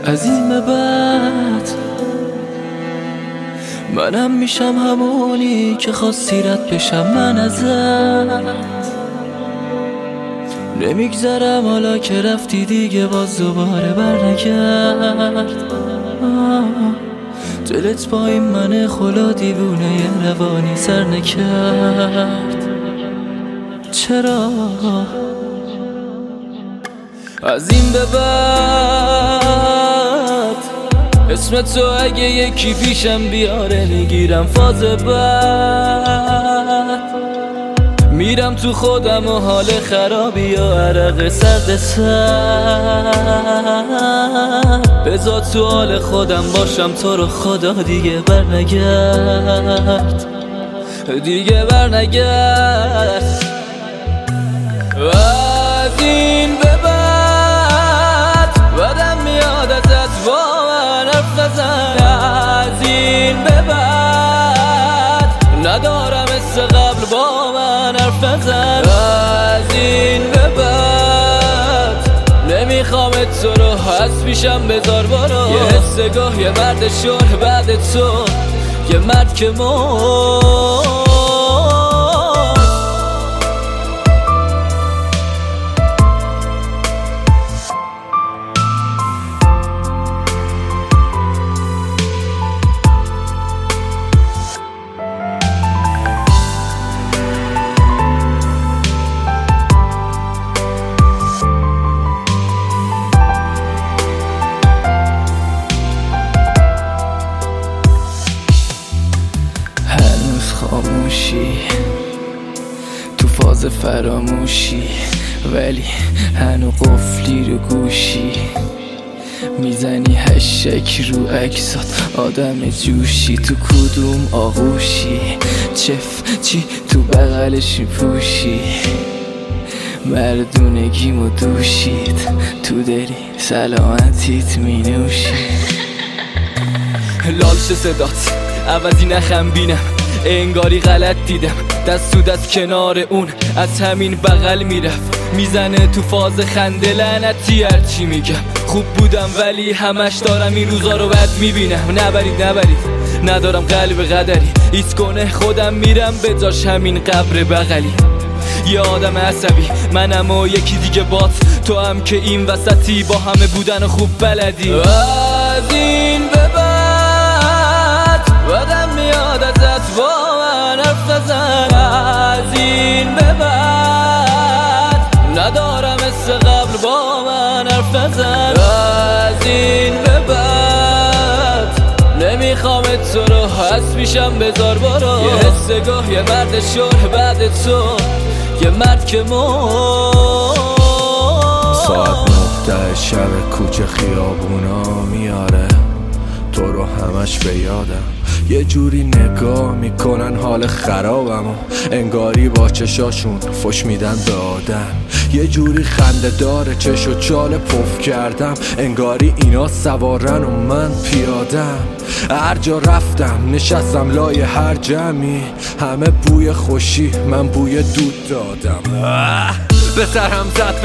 از این به بعد منم میشم همونی که خواستی رد بشم من ازت. نمیگذرم حالا که رفتی دیگه باز دوباره برنگرد. دلت با این من خلا دیوونه روانی سر نکرد. چرا از این به بعد اسم تو اگه یکی پیشم بیاره میگیرم فاز بعد. میرم تو خودم و حال خرابی و عرق سرد سر. بذار تو حال خودم باشم تو رو خدا دیگه برنگرد. دیگه برنگرد. از این به بعد بدم میاد ازت با من حرف نزن. از این به بعد ندارم مثل قبل با من حرف نزن. از این به بعد نمیخوام تو رو هست پیشم بذار برو. یه حس گاه یه مرد شور بعد تو یه مرد که خاموشی تو فاز فراموشی ولی هنو قفلی رو گوشی میزنی هشک رو عکسات آدم جوشی تو کدوم آغوشی چف چی تو بغلش میپوشی مردونگیمو دوشید تو دلی سلامتیت مینوشی لالش صدات عوضی نخم بینم انگاری غلط دیدم دست تو دست کنار اون از همین بغل میرفت میزنه تو فاز خنده لعنتی هرچی میگم خوب بودم ولی همش دارم این روزا رو بد میبینم نبرید ندارم قلب قدری ایست کنه خودم میرم به جاش همین قبر بغلی یه آدم عصبی منم و یکی دیگه بات تو هم که این وسطی با همه بودن خوب بلدی از این به بعد بدم میاد ازت با من حرف نزن از این به بعد ندارم مثل قبل با من حرف نزن از این به بعد نمیخوام تو رو هست میشم بذار برو یه حس گاه یه مرد شور بعد تو یه مرد که ساعت 9 شب کوچه خیابونا میاره تو رو همش به یادم یه جوری نگاه میکنن حال خرابمو انگاری با چشاشون فش میدن به آدم یه جوری خنده داره چش و چال پف کردم انگاری اینا سوارن و من پیادم هر جا رفتم نشستم لای هر جمعی همه بوی خوشی من بوی دود دادم به سرم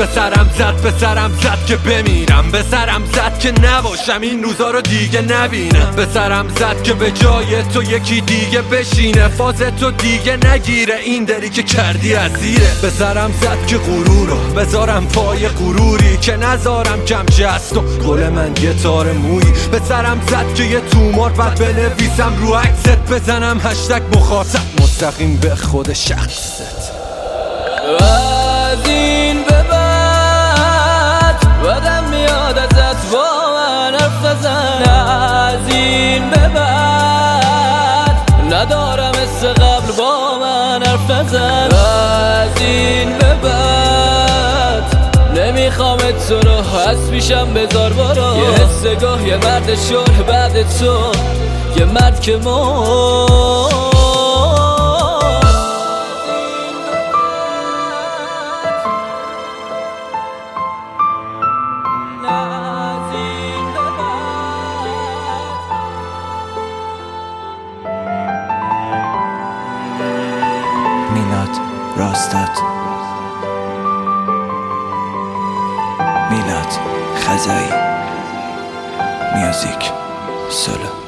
زد که بمیرم به سرم زد که نباشم این روزا رو دیگه نبینم به سرم زد که به جای تو یکی دیگه بشینه فاز تو دیگه نگیره این دری که کردی اسیره به سرم زد که غرورو بذارم پای غروری که نذارم کم جست و گل من گتار مویی به سرم زد که یه تومار بعد بنویسم رو عکست بزنم هشتگ مخاطب مستقیم به خود شخصت از این به بعد بدم میاد ازت با من حرف نزن از این به بعد ندارم مثل قبل با من حرف نزن از این به بعد نمیخوام تو رو هست میشم بذار برو یه حس گاه یه مرد شور بعد تو یه مرد که میلاد راستاد میلاد خزایی میوزیک سولو.